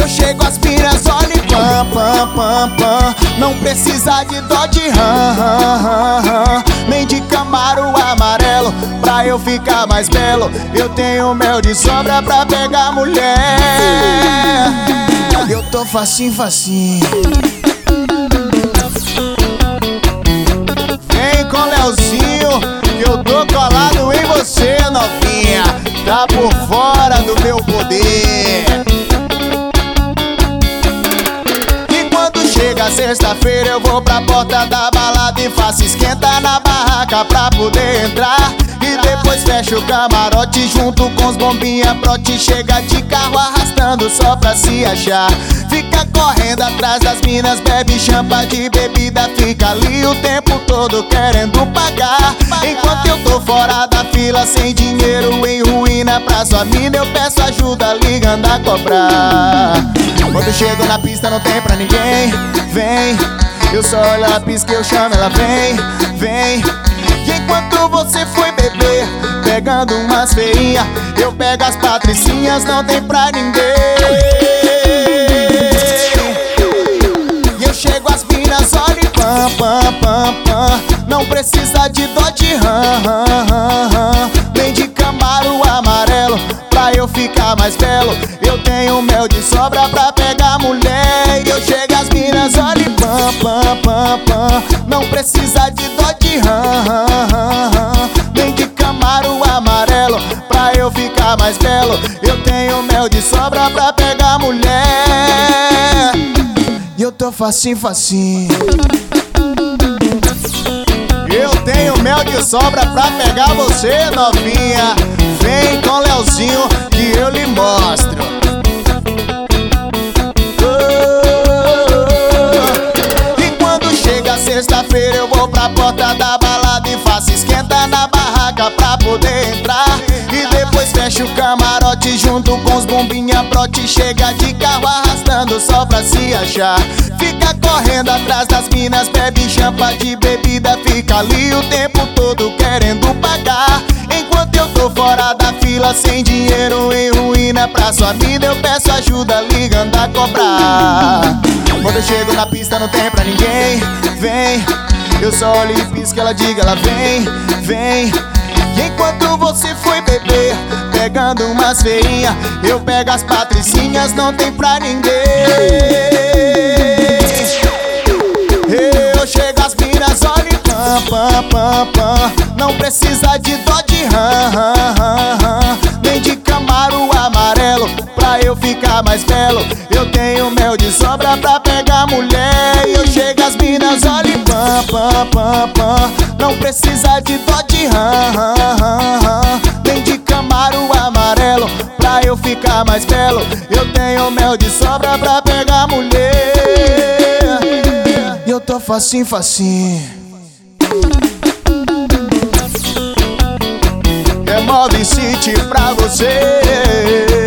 Eu chego as minas, olha e pam, pam, pam, pam. Não precisa de Dodge Ram, nem de Camaro amarelo pra eu ficar mais belo. Eu tenho mel de sobra pra pegar mulher. Eu tô facinho, facinho. Vem com Leozinho, que eu tô colado em você, novinha. Tá por fora do meu poder. E quando chega sexta-feira eu vou pra porta da balada e faço esquenta na barraca pra poder entrar. E depois fecho o camarote junto com os bombinha prote. Chega de carro arrastando só pra se achar. Fica correndo atrás das minas, bebe champa de bebida. Fica ali o tempo todo querendo pagar. Enquanto eu tô fora da fila, sem dinheiro, em ruína pra sua mina, eu peço ajuda ligando a cobrar. Quando eu chego na pista não tem pra ninguém. Vem, eu só olho a pista que eu chamo, ela vem, vem. E enquanto você foi beber, pegando umas feinhas, eu pego as patricinhas, não tem pra ninguém. E eu chego as minas, olha e pam, pam, pam, pam. Não precisa de Dodge Ram, nem de Camaro amarelo pra eu ficar mais belo. Eu tenho mel de sobra pra pegar mulher. E eu chego as minas, olha e pam, pam, pam, pam. Não precisa de Dodge Ram, nem de Camaro amarelo pra eu ficar mais belo. Eu tenho mel de sobra pra pegar mulher. E eu tô facinho, facinho. Eu tenho mel de sobra pra pegar você, novinha. Vem com Leozinho que eu lhe mostro. E quando chega sexta-feira eu vou pra porta da balada e faço esquenta na barraca pra poder entrar. E depois fecho o camarote junto com os bombinha prote. Chega de carro arrastando só pra se achar. Fica correndo atrás das minas, bebe champa de bebida. Fica ali o tempo todo querendo pagar. Enquanto eu tô fora da fila, sem dinheiro, em ruína pra sua mina, eu peço ajuda ligando a cobrar. Quando eu chego na pista não tem pra ninguém. Vem, eu só olho e pisco, ela diga, ela vem, vem. E enquanto você foi beber, pegando umas feinhas, eu pego as patricinhas, não tem pra ninguém. Eu chego as minas, olha e pam, pam, pam, pam. Não precisa de Dodge Ram, nem de Camaro amarelo pra eu ficar mais belo. Eu tenho mel de sobra pra pegar mulher. E eu chego as minas, olha e pam, pam, pam, pam. Não precisa de Dodge Ram, nem de Camaro amarelo pra eu ficar mais belo. Eu tenho mel de sobra pra pegar mulher. E eu tô facinho, facinho. É Mob City pra você.